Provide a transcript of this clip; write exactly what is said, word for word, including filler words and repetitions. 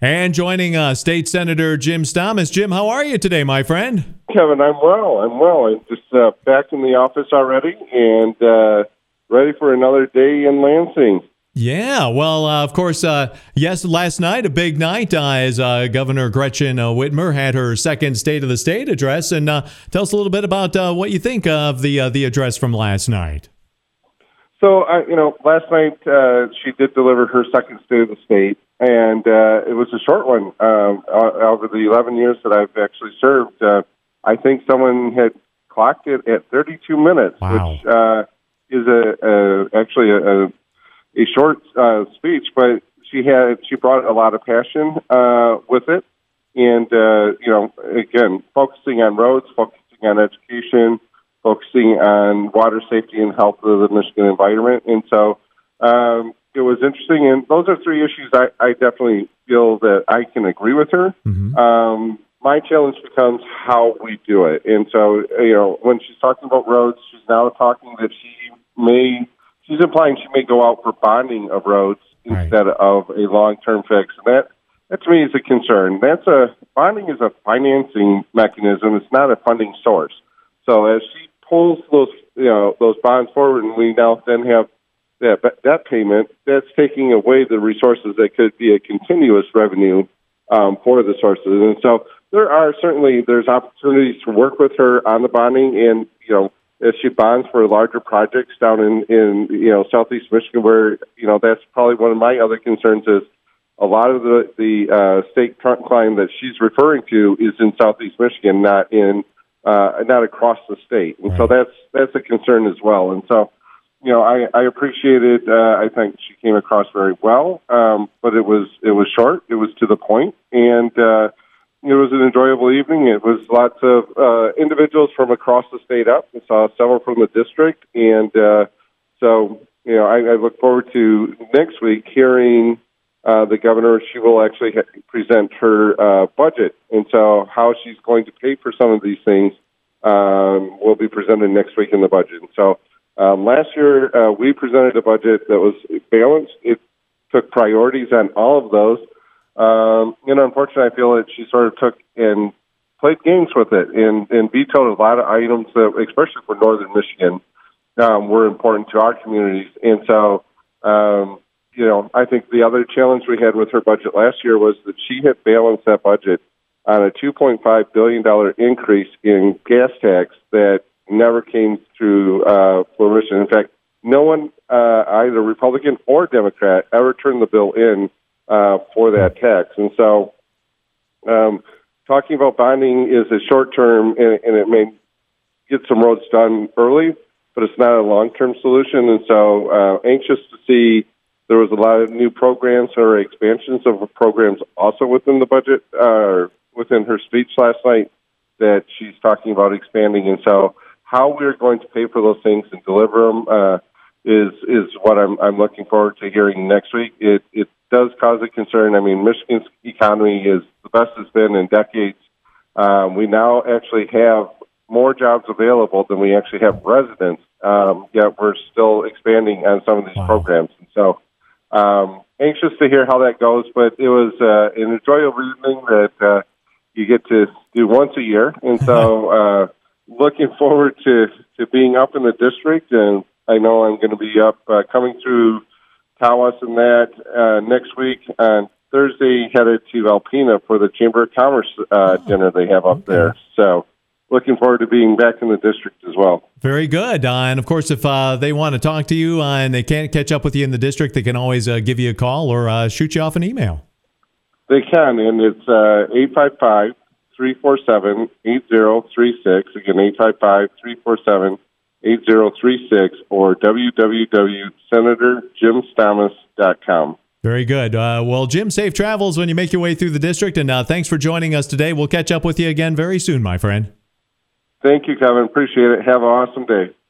And joining us, State Senator Jim Stamas. Jim, how are you today, my friend? Kevin, I'm well. I'm well. I'm just uh, back in the office already and uh, ready for another day in Lansing. Yeah, well, uh, of course, uh, yes, last night, a big night, uh, as uh, Governor Gretchen uh, Whitmer had her second State of the State address. And uh, tell us a little bit about uh, what you think of the uh, the address from last night. So, uh, you know, last night uh, she did deliver her second State of the State, and uh, it was a short one. Um, over the eleven years that I've actually served, uh, I think someone had clocked it at thirty-two minutes, wow. which uh, is a, a actually a, a a short uh, speech, but she had she brought a lot of passion uh, with it, and uh, you know, again, focusing on roads, focusing on education, focusing on water safety and health of the Michigan environment, and so um, it was interesting. And those are three issues I, I definitely feel that I can agree with her. Mm-hmm. Um, my challenge becomes how we do it, and so you know, when she's talking about roads, she's now talking that she may. She's implying she may go out for bonding of roads right. instead of a long-term fix, and that, that to me is a concern. That's a bonding is a financing mechanism; it's not a funding source. So as she pulls those, you know, those bonds forward, and we now then have that that payment, that's taking away the resources that could be a continuous revenue um, for the sources. And so there are certainly there's opportunities to work with her on the bonding, and you know. If she bonds for larger projects down in, in, you know, southeast Michigan, where, you know, that's probably one of my other concerns is a lot of the, the uh, state trunk line that she's referring to is in southeast Michigan, not in, uh, not across the state. And right. so that's, that's a concern as well. And so, you know, I, I appreciated, uh, I think she came across very well, um, but it was, it was short, it was to the point, and, uh, it was an enjoyable evening. It was lots of uh, individuals from across the state up. We saw several from the district. And uh, so, you know, I, I look forward to next week hearing uh, the governor. She will actually ha- present her uh, budget. And so how she's going to pay for some of these things um, will be presented next week in the budget. And so um, last year uh, we presented a budget that was balanced. It took priorities on all of those. Um, you know, unfortunately, I feel that she sort of took and played games with it and, and vetoed a lot of items that, especially for northern Michigan, um, were important to our communities. And so, um, you know, I think the other challenge we had with her budget last year was that she had balanced that budget on a two point five billion dollars increase in gas tax that never came through uh, fruition. In fact, no one, uh, either Republican or Democrat, ever turned the bill in Uh, for that tax. And so um, talking about bonding is a short-term, and, and it may get some roads done early, but it's not a long-term solution. And so uh, anxious to see there was a lot of new programs or expansions of programs also within the budget, uh, within her speech last night that she's talking about expanding. And so how we're going to pay for those things and deliver them uh, is is what I'm I'm looking forward to hearing next week. It it does cause a concern. I mean, Michigan's economy is the best it's been in decades. Um, we now actually have more jobs available than we actually have residents, um, yet we're still expanding on some of these wow. programs. And so um, anxious to hear how that goes, but it was uh, an enjoyable evening that uh, you get to do once a year. And so uh, looking forward to, to being up in the district, and I know I'm going to be up uh, coming through Tawas and that uh, next week on Thursday, headed to Alpena for the Chamber of Commerce uh, oh, dinner they have up okay. there. So looking forward to being back in the district as well. Very good. Uh, and, of course, if uh, they want to talk to you uh, and they can't catch up with you in the district, they can always uh, give you a call or uh, shoot you off an email. They can, and it's uh, eight five five, three four seven, eight zero three six. Again, eight five five, three four seven, eight zero three six or w w w dot senator jim stamas dot com. Very good. Uh, well, Jim, safe travels when you make your way through the district, and uh, thanks for joining us today. We'll catch up with you again very soon, my friend. Thank you, Kevin. Appreciate it. Have an awesome day.